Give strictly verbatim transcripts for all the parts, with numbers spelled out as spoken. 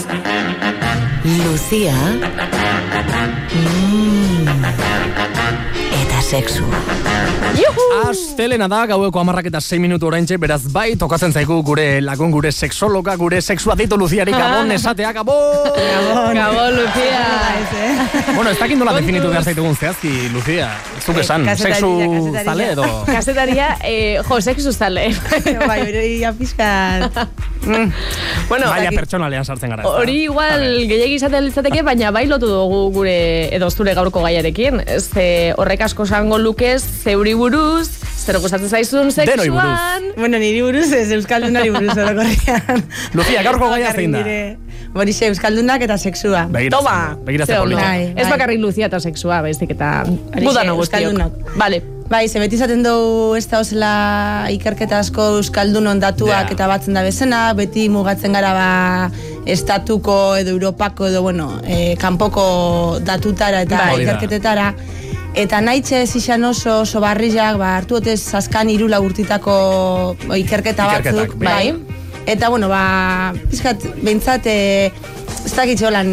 Lucia. Mm. Eta sexu. Astelena da, gaueko hamarrak eta sei minutu oraintxe, beraz bai, tokatzen zaigu gure lagun, gure sexologa, gure sexua ditu Luziari, gabon, esatea, gabon! Gabon, gabon, Lucia! Bueno, ez dakit nola definitu behar zaitugun zehazki, Lucia. Zuk esan, sexu zale edo? Kasetaria, eh, jo, sexu zale. Bai, hori apizkat. Bueno, baina pertsonalean sartzen gara. Hori igual gehiagi izatea litzateke, baina bai lotu dugu gure edo zure gaurko gaiarekin. Ez horrek asko zango lukez, zeuri buruz, zer gustatzen zaizun sexuan. Bueno, niri buruz ez, euskaldunari buruz orokorrean. Lucia, gaurko gaia zein da? Borixe, euskaldunak eta sexua. Toma! Begiratze polita. Ez bakarrik Lucia eta sexua, baizik eta gudano guztiok. Vale. Bai, ze beti izaten dugu ez da osela ikerketa asko euskaldunon datuak yeah. eta batzen da bezena, beti mugatzen gara ba estatuko edo Europako edo, bueno, eh, kanpoko datutara eta bai. Ikerketetara. Eta naitxe ez izan oso, oso barriak, ba, hartu otez azkan irula urtitako ikerketa batzuk. Bai. Eta, bueno, ba, pizkat, behintzat, eh, ez dakitxe holan,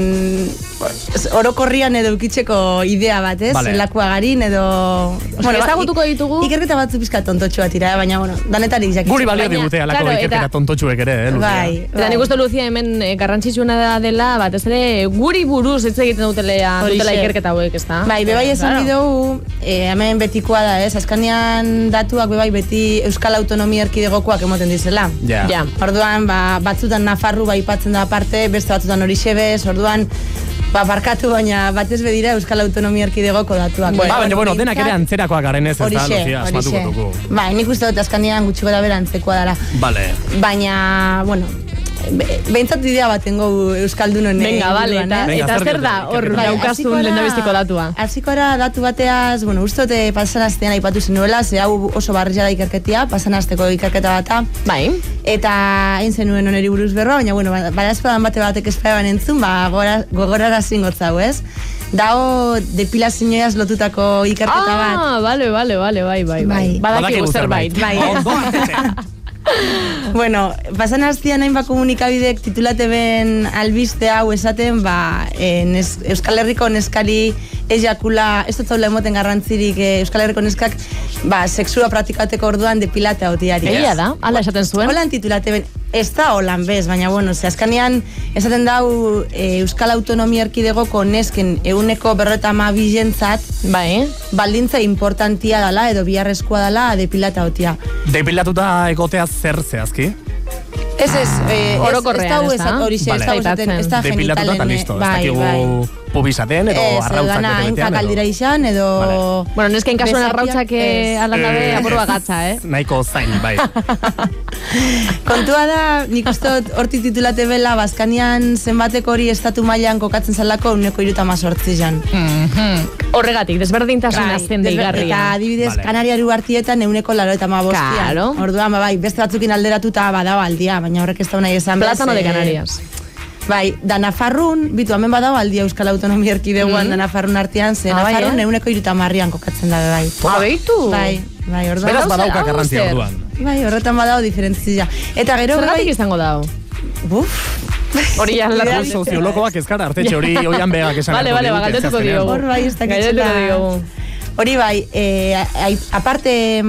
orokorrian edo ukitzeko idea bat, ez? Vale. Lakua garin edo... Bueno, ezagutuko ditugu... Ikerketa batzu pizka tontotxu bat ira, baina, bueno, danetari jakitzu. Guri balio digutea lako claro, ikerketa tontotxuek ere, eh, Lucia? Bai, bai. Eta nik uste, Lucia, hemen eh, garrantzitsuna dela, bat ez ere, guri buruz ez egiten dutela, dutela ikerketa hauek, ez da? Bai, bebai esan claro. Bidugu, eh, hemen betikoa da, ez? Azkanean datuak bebai beti Euskal Autonomia Erkidegokoak emoten dizela. Ja. Yeah. Orduan, ba, batzutan Nafarru bai ipatzen da aparte, beste batzutan Orixebez, orduan, ba, barkatu baina batez bedira Euskal Autonomia Erkidegoko datuak. Bueno, ba, baina, bueno, denak ere antzerakoak garen ez, ez da, Lucia, asmatuko dugu. Ba, nik uste dut azkanean gutxi gara bera antzekoa dara. Vale. Baina, bueno, behintzat idea bat tengo Euskaldunon. Venga, vale, eta, eta zer da, hor daukazun lehendabiziko datua. Hasiko era datu bateaz, bueno, uste dut pasan astean aipatu zenuela, ze hau oso barria da ikerketia, pasan asteko ikerketa bata. Bai. Eta hain zenuen oneri buruz berroa, baina, bueno, bada espadan bate batek espadan entzun, ba, gogorara zingotzau, ez? Dao depilazioaz lotutako ikerketa bat. Ah, bale, bale, bale, bai, bai, bai. Badakigu zerbait. Bai, bueno, pasan hastian hainbat komunikabidek titulate ben albiste hau esaten, ba, en es, Euskal Herriko neskari ejakula, ez dut zaula emoten garrantzirik, eh, Euskal Herriko neskak, ba, sexua praktikateko orduan depilate hautiari. Egia da, ala esaten zuen. Holan titulate ben, ez da holan bez, baina, bueno, ze azkanean esaten dau e, Euskal Autonomia Erkidegoko nesken euneko berreta ama bizentzat, bai, baldintza importantia dala, edo biharrezkoa dala depilata hautia. Depilatuta egotea zer zehazki? Ez ez, eh, orokorrean, ez da? Hori xe, ez da usaten, ez da genitalen. Depilatuta eta listo, ez dakigu pubizaten edo arrautzak bete betean. Ez, aldira izan, edo... Vale. Bueno, nesken kasuan arrautzak aldandabe apurua gatza, eh? Nahiko zain, bai. Kontua da, nik uste hortik titulate bela, bazkanian zenbateko hori estatu mailan kokatzen zalako uneko iruta mazortzi jan. Horregatik, desberdintasuna zen deigarria. Eta adibidez, vale. Kanariaru hartietan euneko laro eta mabostian. Claro. Orduan, ba, bai, beste batzukin alderatuta badao aldia, baina horrek ez da nahi esan. Plátano de Canarias. Bai, da Nafarrun, bitu, hemen badao aldia Euskal Autonomia Erkidegoan, mm. da Nafarrun artean, ze ah, Nafarrun bai, euneko iruta marrian kokatzen da, bai. Ah, beitu? Bai, bai, orduan. Beraz badauka garrantzia orduan. Bai, horretan badao diferentzia. Eta gero... Zergatik izango dao? Buf... Hori aldatu. Soziologoak ezkara artetxe hori oian begak esan. Vale, vale, galdetuko diogu. Hor bai, ez dakitxela. Hori bai, aparte...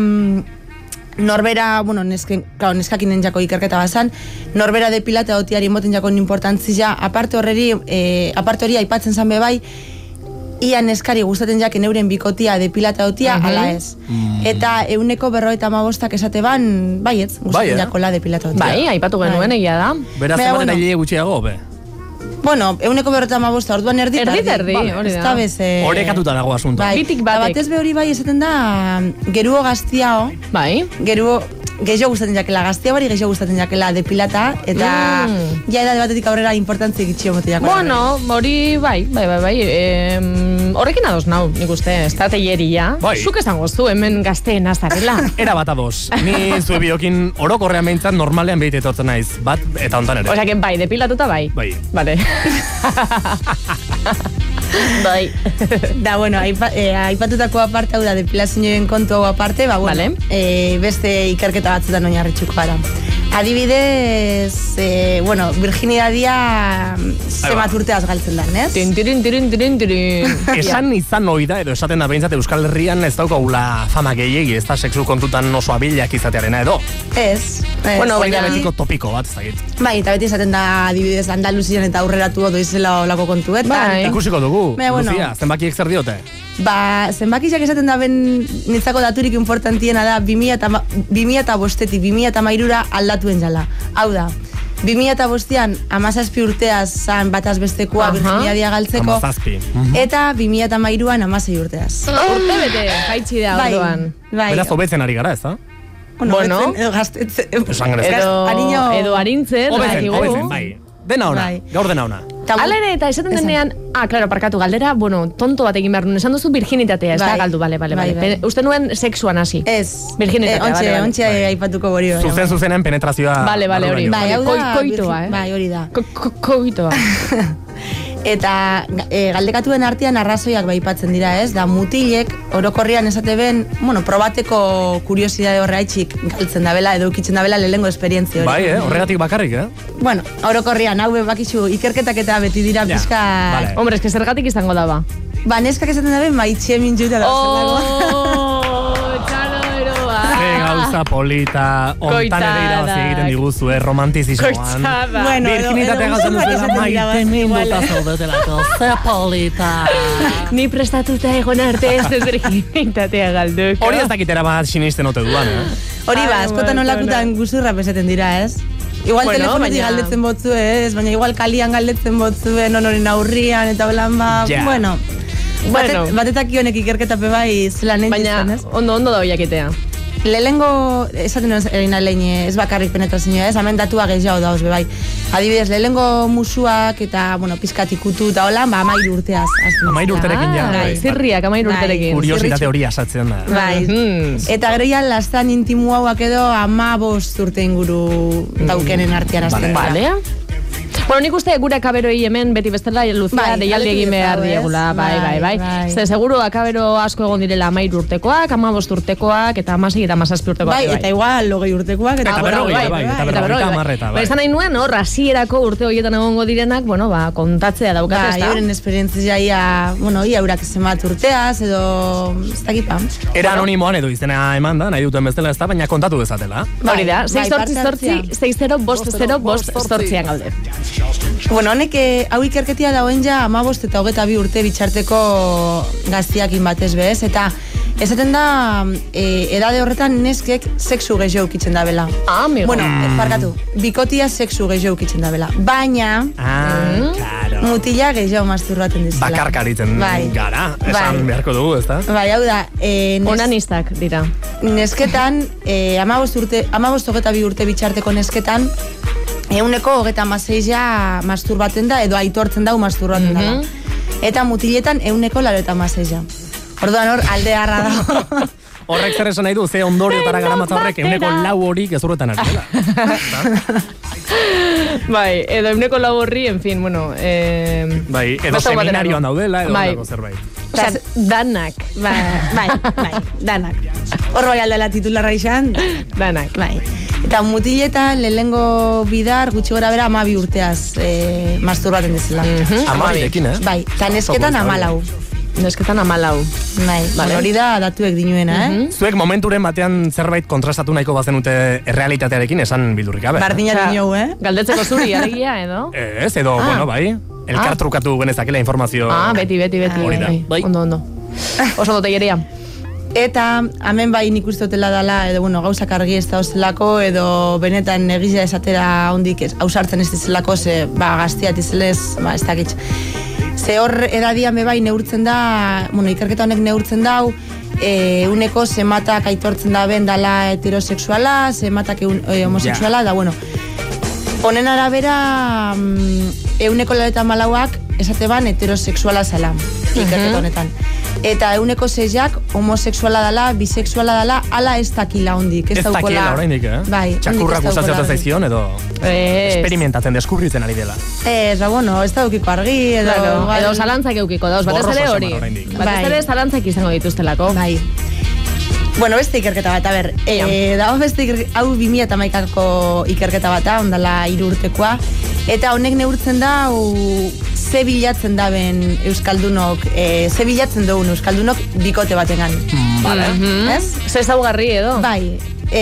Norbera, bueno, nesken, claro, neskakinen jako ikerketa bazan, norbera depilata otiari moten jako importantzia, aparte horreri, eh, aparte hori aipatzen zan be bai, ia neskari gustaten jaken euren bikotia depilata otia, uh-huh. ala ez. Mm. Eta euneko berroeta amabostak esate ban, baietz, gustaten bai, eh? jakola depilata otia. Bai, aipatu genuen bai. Egia da. Beraz, ematen bueno, aile gutxiago, be? Bueno, euneko berroeta amabosta, orduan erdi erdi. Erdi, erdi, hori da. Horekatuta dago asunto. Bai, bitik batek. Batez be hori bai esaten da, geruo gaztiao. Bai. Geruo, gehiago gustaten jakela gaztia bari, gehiago gustaten jakela depilata, eta mm. ja edade batetik aurrera importantzi gitxio mote jakela. Bueno, hori bai, bai, bai, bai. E, horrekin ados nau, nik uste, estrategieria. Bai. Zuk esango zu, hemen gazteen azarela. Era bat ados. Ni zue biokin orokorrean behintzat normalean behite etortzen naiz. Bat, eta hontan ere. Osea, que bai, depilatuta bai. Bai. Vale. Bai. Da, bueno, aipa, eh, aipatutako aparte hau da, depilazioen kontu hau aparte, ba, bueno, vale. eh, beste ikerketa batzutan oinarritxuko gara. Adibidez, eh, bueno, virginidadia zemat urteaz galtzen da, ez? Tin, tirin, tirin, tirin, tirin. Esan izan hoi da, edo esaten da behintzat Euskal Herrian ez daukagula fama gehiegi, ez da sexu kontutan oso abilak izatearena edo. Ez. ez. Bueno, Hori da baina- betiko topiko bat, ez dakit. Bai, eta beti esaten da adibidez Andaluzian eta aurreratu odo izela olako kontuetan. Bai. eta- Ikusiko dugu, Baina, bueno. Lucia, zenbakiek zer diote? Ba, zenbakiak esaten da ben nitzako daturik importantiena da bi mila eta bostetik bi mila hamairura aldatuen jala. Hau da, bi mila bostean amazazpi urteaz zan bataz bestekoa Aha. virginidadia galtzeko, Hamazazpi. eta bi mila hamairuan hamasei urteaz. Urte bete, jaitsi da Bai, orduan. bai. Beraz, hobetzen ari gara, ez da? Bueno, Bueno. betzen, edo gaztetzen. Esan genezke. Edo, Ariño- edo arintzen, Hobetzen, badakigu. hobetzen, bai. Dena ona, Bai. gaur dena ona. Ta- Hala ere, eta esaten Esan. denean, ah, claro, parkatu, galdera, bueno, tonto bat egin behar nuen, esan duzu virginitatea, ez da Bai. galdu, bale, bale, Bai, bale. bai. Pe- Uste nuen sexuan hasi. Ez. Virginitatea, Eh, ontxe, bale, bale. ontxe aipatuko gori hori. Zuzen zuzenen penetrazioa. Bale, bale, hori. barruraino. Bai, hau da. Koi- koitoa, virgin- eh? Bai, hori da. Ko- ko- Koitoa. Eta e, galdekatuen artean arrazoiak baipatzen dira, ez? Da mutilek orokorrian esate ben, bueno, probateko kuriosidade horreaitxik galtzen dabela edo ukitzen dabela lehengo esperientzia hori. Bai, eh? Horregatik bakarrik, eh? Bueno, orokorrian hau bakizu ikerketak eta beti dira Ja, pizka. vale. Hombre, eske zergatik izango da ba. Ba, neskak esaten dabe maitxe minjuta da. Oh, txalo eroa. Ze gauza polita, ontan ere Koitadak. irabazi egiten diguzu, eh? Romantizismoan. Koitzada. Bueno, edo- Virginitatea edo galtzen musuak duzela, esaten dira, maite bai, minduta igual, eh. zaudetelako, ze polita. Ni prestatuta egon arte ez dut virginitatea galduko. Hori ez dakitera bat sinisten ote duan, eh? Hori ba, Ai, askotan bueno, olakutan guzurra peseten dira, ez? Igual Bueno, telefonetik baina- galdetzen botzu, ez? Baina igual kalian galdetzen botzuen, onoren aurrian, eta holan ba, Ja. bueno. Bueno. Batet, batetak honek ikerketape bai zelan egin Baina, zen, ez? ondo, ondo da hoiaketea. Lehengo, esaten nuen egin alein, ez bakarrik penetrazioa, ez? Hemen datua gehiago dauz, be bai. Adibidez, lehengo musuak eta, bueno, pizkatikutu eta holan, ba, amairu urteaz. hasten Amairu dira. urterekin ja. Ah, bai. zirriak, amairu Bai. urterekin. Kuriositate hori asatzen da. Bai. Mhm. Eta gero ja, lastan intimu hauak edo ama bost urte inguru daukenen artean azten dira. Vale. Bueno, nik uste gure akaberoi hemen beti bestela Lucia Bai, deialdi egin galdetu behar dezagu, ez? diegula, bai, bai, bai. Bai, bai. Ze seguru akabero asko egon direla amairu urtekoak, amabost urtekoak, eta amasei eta amazazpi urtekoak. Bai, eta igual, logei urtekoak. Eta bueno, berrogei, bai, bai, eta eta berrogeita berrogei, hamar eta, Ba, bai. esan nahi nuen, hor, hasierako urte horietan egongo direnak, bueno, ba, kontatzea daukate, Bai, ez da? euren esperientzia ia, bueno, ia eurak zemat urteaz, edo, ez dakipa. Era anonimoan edo izena eman da, nahi duten bezala ez da, baina kontatu dezatela. Hori da, Bai, sei parte zortzi hartzea. zortzi, sei zero bost zero bost zortzian gaude. Bueno, honek, eh, hau ikerketia dagoen ja, amabost eta hogeta bi urte bitxarteko gaztiakin batez bez, eta esaten da, e, edade horretan neskek sexu gehiago ukitzen da bela. Ah, amigo. Bueno, eh, parkatu, bikotia sexu gehiago ukitzen da bela. Baina, Ah, claro. mutila gehiago masturbaten dizela. Bakarkaritzen Bai. gara, esan Bai. beharko dugu, ez da? Bai, hau da, e, nes- Onanistak dira. nesketan, e, amabost urte, amabost hogeta bi urte bitxarteko nesketan, euneko hogeta amaseia masturbaten da, edo aitortzen dau masturbaten Mhm. dela. Eta mutiletan euneko laro eta amaseia. Orduan hor, alde harra dago. Horrek zer esan nahi du, ze ondoriotara garamatza horrek euneko lau horik ezurretan ari dela. Bai, edo euneko lau horri, en fin, bueno... Eh, Bai, edo beste baterako. seminarioan daudela, edo Bai. dago zerbait. Osea, danak. Bai, bai, bai, danak. Hor bai aldela titularra izan, Danak. bai. Eta mutiletan lehengo bidar gutxi gora bera amabi urteaz e, masturbaten dizela. Amabirekin, eh? Bai, eta nesketan Oso amalau. Nesketan amalau. Bai, Vale. hori da datuek dinuena, eh? Zuek momenturen batean zerbait kontrastatu nahiko bazenute errealitatearekin esan bildurrik gabe. Bardina Osea, dineu, eh? Galdetzeko zuri, alegia, edo? Ez, edo, bueno, bai. Elkar Ah. trukatu genezakela informazio. Ah, beti, beti, beti. Hori da. bai. Bai. Ondo, ondo. Oso ondo tegeria. Eta hemen bai nik uste dutela dela, edo bueno, gauzak argi ez da ozelako, edo benetan egizia esatera hondik ez, hausartzen ez dizelako, ze, ba, gaztiat izelez, ba, ez dakit. Ze hor edadian be bai neurtzen da, bueno, ikerketa honek neurtzen dau, e, uneko zematak aitortzen da ben dala heterosexuala, zematak eun, e, homosexuala, da, bueno. Honen arabera, mm, euneko laleta malauak esate ban heterosexuala zela, ikerketa honetan. Eta euneko seiak homosexuala dela, bisexuala dela, ala ez dakila hondik. Ez dakiela oraindik, eh? Bai, Txakurrak hondik ez gustatzen daukala zaizkion, edo Ez. experimentatzen, deskubritzen ari dela. Ez, ba, bueno, ez daukiko argi, edo... Claro, igual- edo zalantzak eukiko dauz, batez Borroso ere esan hori. behar oraindik. Batez Bai. ere zalantzak izango dituztelako. Bai. Bueno, beste ikerketa bat, a ber, e, dago beste ikerketa, hau bi mila hamaikako ikerketa bata, ondala hiru urtekoa, eta honek neurtzen da, u, ze bilatzen daben Euskaldunok, e, ze bilatzen dugun Euskaldunok bikote batengan. Mm, vale. Mm-hmm. Ez? Ze ezaugarri edo. Bai,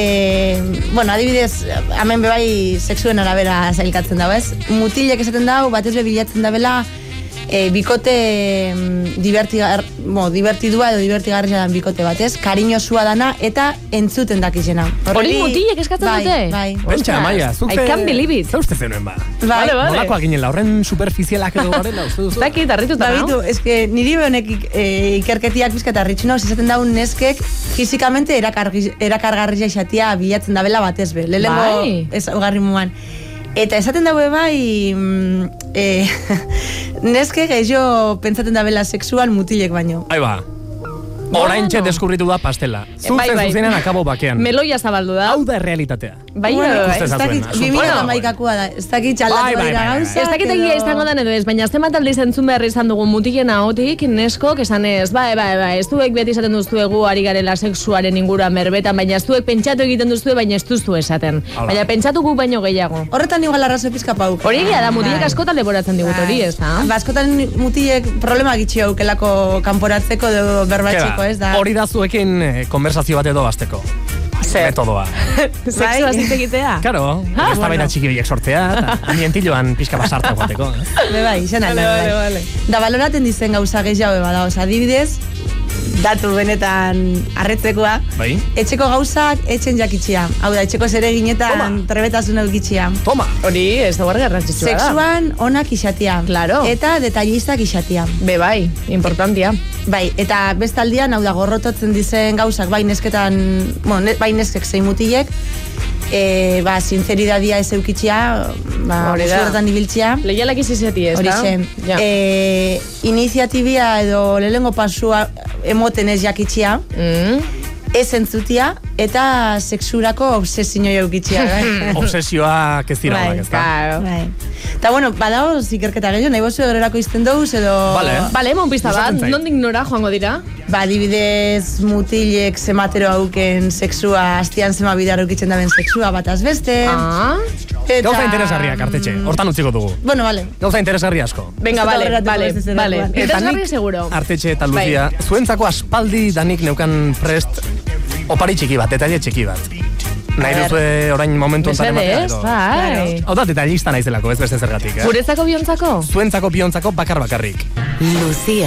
e, bueno, adibidez, hemen bebai sexuen arabera zailkatzen dago, ez? Mutilek esaten dago, batez be bilatzen dabela, E, bikote mm, divertigar, bo, divertidua edo divertigarria dan bikote batez, kariñosua dana eta entzuten dakizena. Hori mutilek eskatzen bai, dute? Bai, Pentsa, Maia, zuk I can't believe it. Ze uste zenuen ba? bai. Vale, vale. Nolakoa ginen, la horren superficialak edo garela, uste duzu? Zaki, tarrituta, Ba, no? bitu, eske niri honek e, ikerketiak bizkata ritxu nauz, izaten daun neskek fizikamente erakargi- erakargarria izatea bilatzen dabela batez be. Lehenengo Bai. ez ugarri muan. Eta esaten daue bai, mm, e, neske gehiago pentsaten dabela sexual mutilek baino. Ahí ba. Oraintxe deskubritu da pastela. Zuzen Bai, bai. zuzenean akabo bakean. Meloia zabaldu da. Hau da errealitatea. Bai, Bueno, bai, bai. ikusten ez zazuen, dakit, asuntoa. bi mila Bueno, hamaikakoa da, ez dakit Bai, txaldatu bai, dira bai, bai. gauza. Ez dakit egia izango den edo ez, baina zenbat aldiz entzun behar izan dugu mutilen ahotik, neskok esan ez, bai, bai, bai, ez duek beti esaten duztuegu ari garela sexuaren inguruan berbetan, baina ez duek pentsatu egiten duztue, baina ez duzu esaten. Hala. Baina pentsatu guk baino gehiago. Horretan igual arrazo pizka pauk. Hori egia da, mutilek Bai. askotan leporatzen digut hori, ez da? Ba, askotan mutilek problema gitxi aukelako kanporatzeko edo berbatxeko, ez da? Hori da zuekin eh, konversazio bat edo basteko. Zer? Metodoa. Sexua hitz egitea? Karo, ez da baita txiki horiek sortzea, eta ambientilloan pixka basarta joateko. Eh? Be bai, izan alda. Vale, bai. vale, vale. Da baloraten dizen gauza gehiago bada, oza, adibidez, datu benetan arretzekoa, Bai? etxeko gauzak etxen jakitxia. Hau da, etxeko zereginetan Toma. trebetasun eukitxia. Toma! Hori, ez da barri garrantzitsua da. Sexuan onak isatia. Claro. Eta detallistak isatia. Be bai, importantia. Bai, eta bestaldian, hau da, gorrototzen dizen gauzak, bai nesketan, bueno, ne, bai neskek zein mutilek, e, ba, sinzeridadia ez eukitxia, ba, Hori da. guzurretan ibiltzia. Lehialak izizeti, ez da? Horixe, Ja. e, iniziatibia edo lehengo pasua emoten ez jakitxia, Mm. ez entzutia, eta sexurako obsesinio eukitxia. Bai. Obsesioak ez dira honak, ez da? Claro. Bai. Eta bueno, badago ikerketa gehiago, nahi bozu gerorako izten dugu, edo... Vale. Bale, emon pista bat, Gustatzen zait. nondik nora joango dira? Ba, adibidez, mutilek zematero hauken sexua, astian zema bidar eukitzen daben sexua bat azbeste. Ah. Eta... Gauza interesgarriak, artetxe. Hortan utziko dugu. Bueno, vale. Gauza interesgarri asko. Venga, Ez dut vale, aurreratuko vale, ez ez vale. erakoan. Interesgarri seguro. Artetxe eta Lucia, Bai. zuentzako aspaldi danik neukan prest opari txiki bat, detalle txiki bat. Nahi ber. duzue orain momentu ontan ematea Mesedez, edo? bai. Hau da, detallista naizelako, ez beste zergatik, eh? Guretzako biontzako? Zuentzako piontzako bakar bakarrik. Lucia.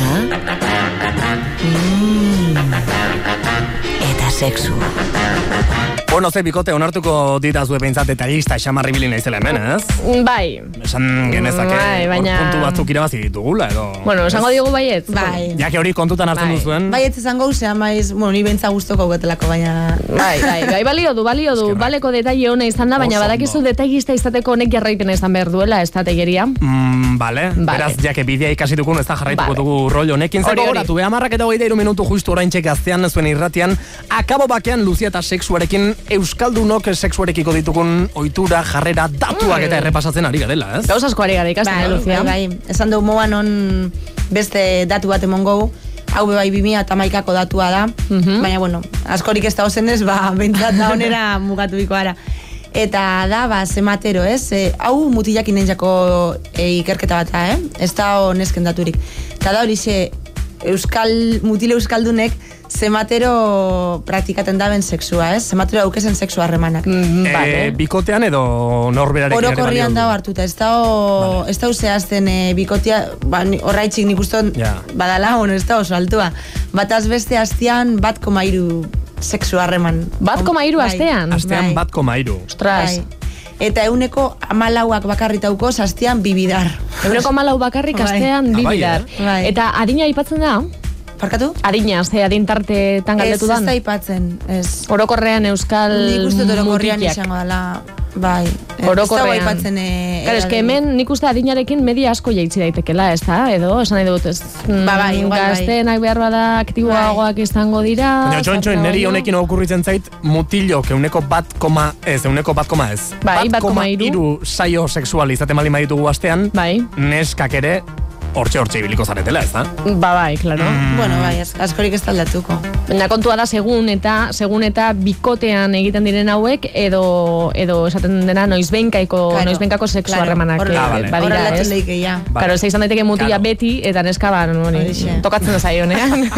Mm. Eta sexu. Bueno, ze bikote onartuko ditazue behintzat detallista xamarri bilin naizela hemen, ez? Bai. Esan genezake, Bai, hor baina- puntu batzuk irabazi ditugula, edo... Bueno, esango diogu baiet. Bai. Jake hori kontutan hartzen Bai. duzuen. Bai, ez esango zean maiz, bueno, ni bentza guztoko getelako, baina... Bai, bai, bai, balio du, balio du, Eskerrak. baleko detalle ona izan da, baina Oso badakizu ondo. detallista izateko honek jarraipena izan behar duela, estrategeria. Mm, vale. Vale. Beraz, jake bidea ikasi dugun, ez da jarraituko Vale. dugu rol honekin. Hori, Zeko hori. goratu, beha marrak eta hogeita iru minutu justu oraintxe gaztean zuen irratian, akabo bakean Lucia eta sexuarekin euskaldunok sexuarekiko ditugun ohitura, jarrera, datuak Mm. eta errepasatzen ari garela, ez? Gauz asko ari gara ikasten, Bai, eh, Lucia? bai, bai. Esan dugu moan on beste datu bat emon gogu, hau be bai bi mila hamaikako datua da, Mhm. baina, bueno, askorik ez da ozenez, ba, bentsat da onera mugatu biko ara. Eta da, ba, zematero, ez? E, hau mutilak inentzako e, ikerketa bat da, eh? Ez da honesken daturik. Eta da hori ze, euskal, mutile euskaldunek zematero praktikaten daben sexua, ez? Zematero aukesen sexu harremanak. Mm, Eh, vale. bikotean edo norberarekin ere Orokorrian balio dago du? hartuta, ez da vale. Ez da zehazten e, bikotia, ba, ni- horraitzik nik uste Ja. badala, bueno, ez da oso altua. Bataz beste astean bat koma iru sexu harreman. Bat koma hiru Bai. astean? Astean Bai. bat koma iru. Ostras. Bai. Eta euneko amalauak bakarritauko astean bibidar. Eguneko malau bakarrik Bai. astean Ah, bai, bibidar. eh? Bai. Eta adina aipatzen da? Parkatu? Adina, ze adin tartetan Ez, galdetu ez dan? da ipatzen, ez. Orokorrean euskal Nik uste dut orokorrian mutilak. izango dela, bai. Orokorrean. Ez da aipatzen, e, Claro, eske hemen nik uste adinarekin media asko jaitsi daitekela, ez da? Edo, esan nahi dut, ez? Ba, bai, igual, bai. Gazteenak behar bada aktiboagoak izango dira. Baina txontxoen, niri zartago. honekin okurritzen zait, mutilok euneko bat koma, ez, euneko bat koma ez. Bai, bat koma hiru. iru saio sexual izaten bali baditugu astean, Bai. neskak ere hortxe hortxe ibiliko zaretela, ez da? Ba bai, claro. Mm. Bueno, bai, az- askorik ez taldatuko. Baina kontua da segun eta segun eta bikotean egiten diren hauek edo edo esaten dena noizbehinkaiko Claro, noizbehinkako sexu claro. harremanak Horre- eh, Ah, vale. badira, Horrela ez? leike, ja. Vale. Claro, ez izan daiteke mutila Claro. beti eta neska ba, hori, Horixe. tokatzen da zaionean.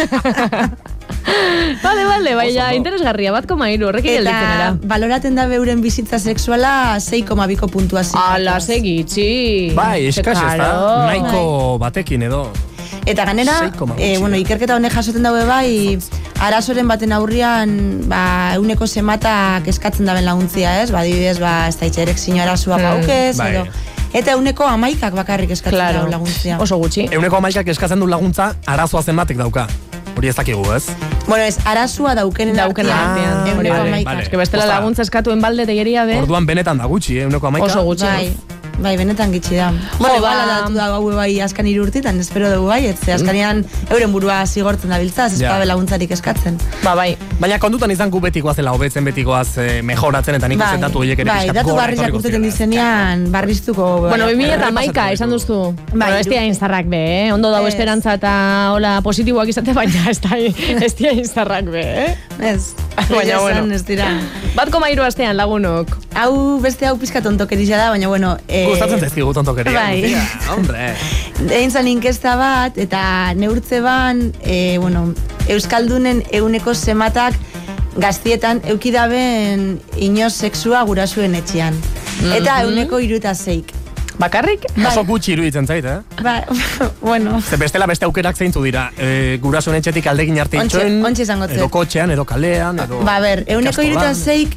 Vale, vale, baina ondo. interesgarria, bat koma hiru, horrekin gelditzen era. Eta baloraten da beuren bizitza sexuala sei koma biko puntuazio. Ala, segitzi. Bai, eskas ez da, Claro. nahiko batekin edo. Eta ganera, sei koma eh, gutxi. bueno, ikerketa honek jasoten daue bai, arazoren baten aurrian, ba, euneko zematak eskatzen daben laguntzia, ez? Ba, adibidez, ba, ez da itxerek arazoa Hmm, gaukez, bai. edo. Eta euneko amaikak bakarrik eskatzen Claro, dauen laguntzia. oso gutxi. Euneko amaikak eskatzen du laguntza, arazoa zenbatek dauka. Hori ez dakigu, ez? Bueno, ez, arazoa daukenen Daukenen artean, euneko hori vale, amaikak. vale. Ez que bestela Osta. laguntza eskatuen balde tegeria be. Orduan benetan da gutxi, eh, euneko amaika. Oso gutxi. Bai, bai, benetan gitxi da. Jo, Bueno, igual ba- aldatu da gaue bai askan hiru urtetan, espero dugu bai, ez ze askanian euren burua zigortzen dabiltza, ez Ja. espabe laguntzarik eskatzen. Ba, bai. Baina kontutan izan gu betikoa zela hobetzen, betikoaz eh, mejoratzen, eta nik uste datu horiek ere bai, pixkat datu gora barrizak etorriko urteten zirela. dizenean, barriztuko. Bueno, bai. bi mila eta Errepasatu hamaika behar esan dugu. duzu. Bai, Bueno, ez hiru- dira instarrak be, eh? Ondo dago Ez. esperantza eta hola positiboak izate, baina ez da ez dira instarrak be, eh? Ez, Baina, egia bueno. esan ez dira. Bat koma hiru astean lagunok. Hau beste hau pizka tontokeria da, baina bueno... Eh, Gustatzen zaizkigu tontokeria. bai. Lucía, hombre. Egin zan inkesta bat, eta neurtze ban, e, bueno, Euskaldunen euneko zematak gaztietan eukidaben inoz sexua gurasuen etxean. Eta euneko iruta zeik. Bakarrik? Oso gutxi iruditzen zait, eh? Ba, bueno, Ze bestela beste aukerak zeintzu dira. E, gurasoen etxetik aldegin arte Ontxe- itxoen, ontxe izango zait. edo kotxean, edo kalean, edo... ba, ber, euneko ikastolan. iruta zeik,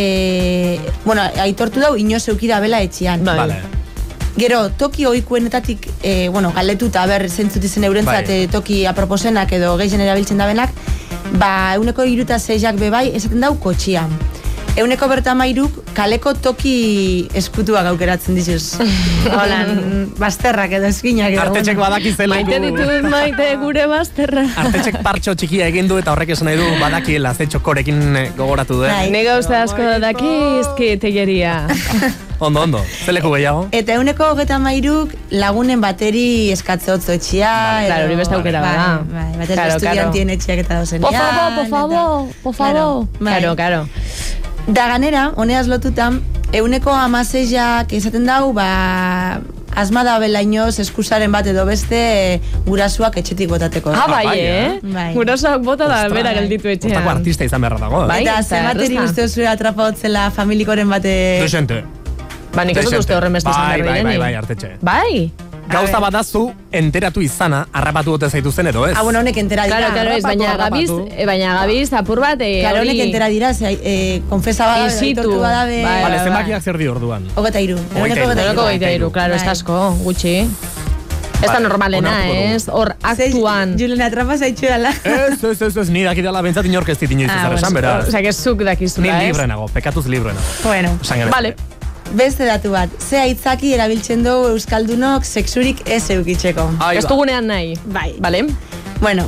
e, bueno, aitortu dau inoz eukidabela etxean. Bai. Vale. Gero, toki ohikoenetatik, e, bueno, galetuta, ber, zentzut izen eurentzat Bai. e, toki aproposenak edo gehien erabiltzen dabenak, ba, euneko iruta zeizak bebai, esaten dau kotxian. Euneko bertamairuk kaleko toki eskutuak aukeratzen dizuz. Holan, bazterrak edo eskinak edo. Artetxek badaki zeleku... Maite ditut maite gure bazterra. Artetxek partxo txikia egin du eta horrek esan nahi du badakiela ze txokorekin eh, gogoratu du, eh? Bai. Nega uste asko dakizki tegeria. Ondo, ondo. Zeleku gehiago? Eta euneko hogeta mairuk lagunen bateri eskatze hotzo etxia. Vale, claro, hori beste aukera bai, bada. Bai, batez Claro, estudiantien etxiak eta dozen. Po favor, po favor, po favor. Claro, claro. Da ganera, honeaz lotutan, euneko amaseiak esaten dau, ba, asma da bela inoz eskusaren bat edo beste e, gurasuak etxetik botateko. Ah, bai, bai, eh? eh? Bai. Gurasoak bota da Ostras, bera gelditu etxean. Hortako artista izan beharra dago. Bai, Eta eta zemateri erraza. uste zure atrapa hotzela familikoren bate... Dezente. Ba, nik ez dut uste horren beste izan Bai, behar bai, bai, direnik. bai, Artetxe. Bai? Gauza badazu enteratu izana, harrapatu dute zaituzen edo ez? Ah, bueno, honek entera dira. Claro, claro, ez, baina Harrapatu, gabiz, harrapatu. eh, baina gabiz, apur bat, eh, Claro, hori... honek entera dira, ze, e, konfesa bada, Isitu. aitortu bada be... Bai, Vale, bai, zenbakiak zer di orduan? Hogeta iru. Hogeita Euneko hiru. hogeta Zeroko hiru. gaita iru, claro, ez da asko, gutxi. Ez da Vale, normalena, onartuko dugu. ez? Hor, aktuan. Julen atrapa zaitxu dala. Ez, ez, ez, ez, ni dakidala bentsat inork ez dit inoiz Ah, izan esan, bueno, beraz. Osea, que zuk dakizula, Ni ez? libre nago, pekatuz libre nago. Bueno, Esan genezake. Vale. beste datu bat. Ze aitzaki erabiltzen dugu Euskaldunok sexurik ez eukitzeko. Ahí Ez va. dugunean nahi. Bai. Vale? Bueno,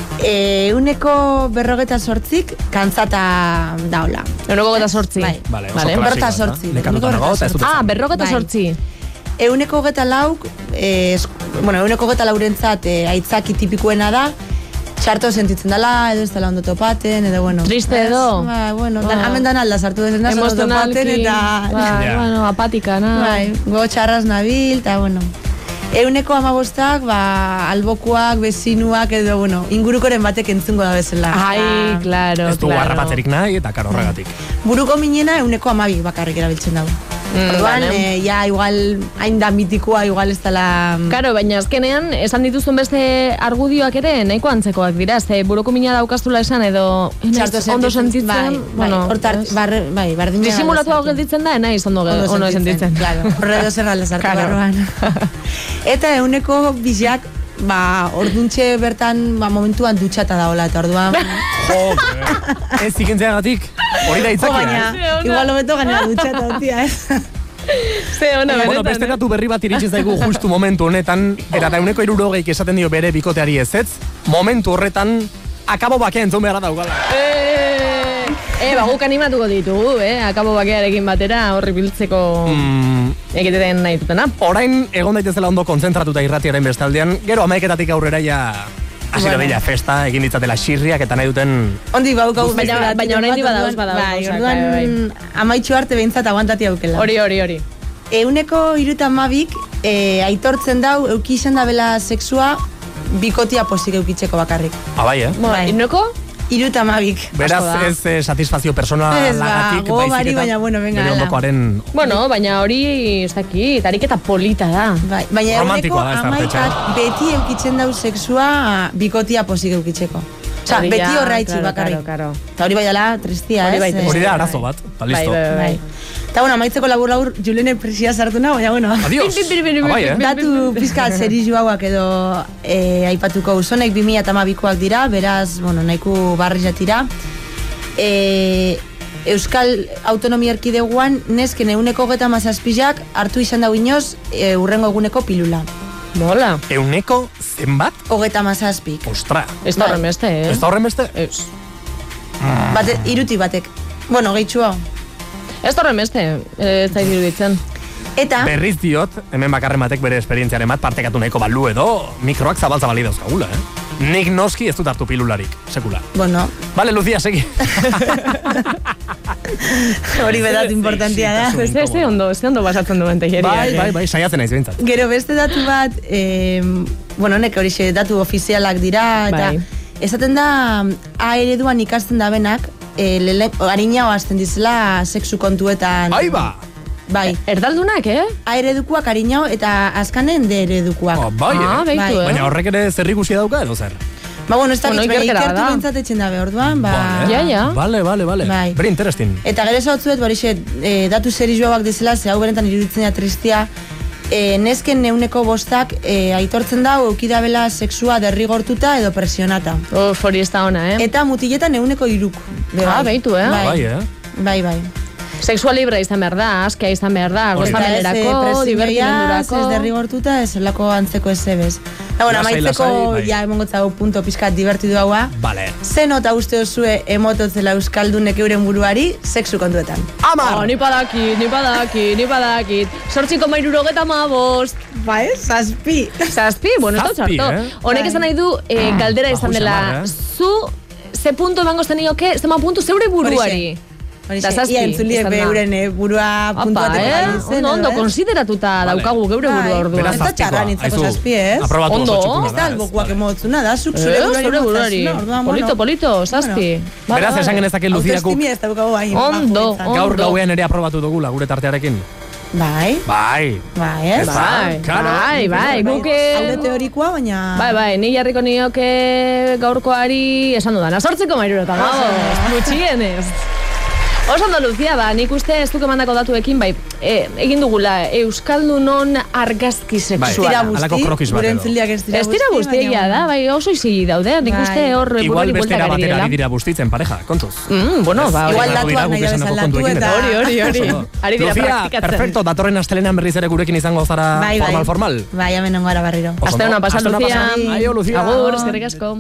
e, uneko berrogeta sortzik kantzata daula. Euneko gota sortzi. Bai. Vale, oso Vale. klasikoa, Berrota ezta? sortzi, Nekatuta berrota nago, eta ez dut Ah, esan. berrogeta Bai. sortzi. Euneko geta lauk, e, bueno, euneko geta laurentzat e, aitzaki tipikoena da, txarto sentitzen dela, edo ez dela ondo topaten, edo bueno. Triste ez, edo? Ba, bueno, dan, Ba. hemen dan alda sartu dezen da, ondo topaten, Emozionalki, eta... ba, Ja. bueno, apatika, na. Bai, go txarraz nabil, eta bueno. Euneko amabostak, ba, albokuak, bezinuak, edo, bueno, ingurukoren batek entzungo da bezala. Ai, Eta claro, Ez dugu claro. harrapatzerik nahi, eta karo horregatik. Buruko minena euneko amabi bakarrik erabiltzen dago. Mm, Orduan, vale. eh, ja, igual, hain da mitikoa, igual ez dela... Karo, baina azkenean, esan dituzun beste argudioak ere, nahiko antzekoak dira, ze buruko mina daukaztula esan, edo Txarto naiz ondo sentitzen, bai, bueno, bai, hortar, ez? barre, bai, bardina. Disimulatu hau gelditzen da, naiz ondo, Ondo ondo sentitzen. Claro, horre edo zer alde sartu Claro. barruan. Eta euneko biziak, ba, orduntxe bertan, ba, momentuan dutxata daola, eta orduan... Joder, ez ikentzeagatik, hori da Jo, itzakia, baina, eh? igual hobeto gainera dutxata, tia, ez? Ze ona, Bueno, beste benetan, datu berri bat iritsi zaigu justu momentu honetan, eta da euneko irurogeik esaten dio bere bikoteari ezetz, momentu horretan, akabo bakea entzun beharra daukala. eh? E, ba, guk animatuko ditugu, eh? Akabo bakearekin batera horri biltzeko Mm, egiteten nahi dutena. orain egon daitezela ondo kontzentratuta irratiaren bestaldean, gero hamaiketatik aurrera ja hasi Bueno. bueno. festa, egin ditzatela xirriak eta nahi duten... Ondik baukau Baina- baina oraindik badauz, badauz, Bai, gauzak, orduan bai, amaitxu arte behintzat aguantati aukela. Hori, hori, hori. Euneko iruta mabik e, aitortzen dau euki izan da bela sexua bikotia posik eukitzeko bakarrik. Ah, bai, eh? Bueno, Bai. inoko? Iruta mabik. Beraz, Asko da. ez eh, satisfazio personalagatik, Ez, ba, gogari, baina, bueno, venga, bere ala. ondokoaren... Bueno, baina hori, ez dakit, ariketa polita da. Bai, baina eguneko Romantikoa da ez da, amaikak beti eukitzen dau sexua bikotia posik eukitzeko. Osa, Hori beti ja, horraitzi claro, bakarrik. claro, claro. Eta hori bai dela tristia, Hori ez? bai, Eh, Hori da arazo bat, ba, Bai, listo. bai, bai. Bai. Eta bueno, amaitzeko labur-labur Julene presia sartu nago, baina bueno. Adiós! Pin, pin, pin, pin, Ah, bai, eh? pin, Datu pizka zerizu hauak edo e, aipatuko usonek bi mila hamabikoak dira, beraz, bueno, nahiko barri jatira. E, Euskal Autonomia Erkideguan nesken euneko geta mazazpizak hartu izan dau inoz e, urrengo eguneko pilula. Mola. Euneko zenbat? Hogeta mazazpik. Ostra! Ez da Bai. horren beste, eh? Ez da horren beste? Ez. Bate, iruti batek. Bueno, gehitxu hau. Ez da horren beste, eh, ez da iruditzen. Eta, Berriz diot, hemen bakarren batek bere esperientziaren bat partekatu nahiko balu edo mikroak zabal-zabali dauzkagula, eh? Nik noski ez dut hartu pilularik, sekula. bueno, Vale, Lucía, segi. hori bedatu importantia da. Sí, Ez ze ondo, ze ondo basatzen duen tejeria. Bai, bai, bai, saiatzen naiz behintzat. Gero beste datu bat, eh, bueno, honek hori datu ofizialak dira, eta Bai. esaten da A ereduan ikasten da benak, eh, lele, harina oazten dizela sexu kontuetan. Ai ba! Bai. Erdaldunak, eh? A eredukoak harinao eta azkanen D eredukoak. Oh, bai, Ah, eh? beitu, Bai. eh? Baina horrek ere zer ikusi dauka edo zer? Ba, bueno, ez da Bueno, bueno, ikerkera ikertu da. bintzat etxen dabe, orduan, ba... Vale. Ja, ja. Vale, vale, vale. Bai. Very interesting. Eta gero zautzuet, barixe, e, datu serizuak dizela, ze hau berentan iruditzen da tristia, e, nesken neuneko bostak e, aitortzen da eukidabela sexua derrigortuta edo presionata. Uf, hori ez da ona, eh? Eta mutiletan neuneko iruk. Be, Ah, bai. beitu, eh? Bai, Bai, eh? bai. bai. Sexual libre izan behar da, askia izan behar da, Hori da. gozamenerako, divertimendurako. Ez derrigortuta, ez olako antzeko ez ebez. Da, bueno, Lasai, amaitzeko, lasai, bai. ja, emongotzau punto pizkat divertidu haua. Vale. Ze nota uste osue emototzela euskaldunek euren buruari sexu kontuetan. Amar! Oh, ni padakit, ni padakit, ni padakit. Sortziko mairurogeta ma bost. Ba, ez? Zazpi. Zazpi, bueno, ez da Zazpi, txarto. eh? Honek Bai. esan nahi du, eh, galdera izan Bajo dela, xamar, eh? zu, ze punto emango zenioke, zema puntu zeure buruari. Da zazpi, Ia entzuliek izan be da. euren eh, burua puntu Apa, bateko eh? bai zen, Ondo, ondo, edo, eh? konsideratuta Vale. daukagu geure Bai. burua orduan. Beraz, Ez da zazpikoa. txarra nintzako Aizu, zazpi, ez? Aprobatu Ondo. oso txukuna Ez da da, albokuak vale. emotzuna, da, zuk Eh, zure buruari zure buruari. emotzazuna, orduan, Polito, bueno. polito, zazpi. Bai, Beraz, bai. esan genezake Luziakuk Autoestimia ez daukagu hain. Ondo, bajo izan. ondo. gaur gauean ere aprobatu dugula gure tartearekin. Bai, Bai. bai, ez? Ez da? Bai, Claro. bai, bai, guke... Haude teorikoa, baina... Bai, bai, ni jarriko nioke gaurkoari esan dudana. Sortzeko mairurota, gabo, gutxienez. Oso ondo, Lucia, ba, nik uste ez duke mandako datuekin, bai, e, egin dugula Euskaldunon argazki Ez sexuala. dira Bai, halako guzti, krokiz bat gure edo. entziliak ez dira Ez dira guzti, guztia baina, da, bai, oso izili daude, nik Bai. uste hor Igual buruari bestera bueltak ari batera direla. ari dira bustitzen, pareja, kontuz. Mm, bueno, ba, Igual hori. datuak Dira guk nahi esandako bezala kontuekin datu eta- Hori, hori, hori. Oso ondo. Ari dira Lucia, praktikatzen. perfecto, datorren astelenean berriz ere gurekin izango zara Bai, bai. formal, formal. Bai, hemen nengo ara barriro. Oso Aste ondo. hona pasa, Aste ona Lucia. pasa. Aio, Lucia. Agur, eskerrik asko.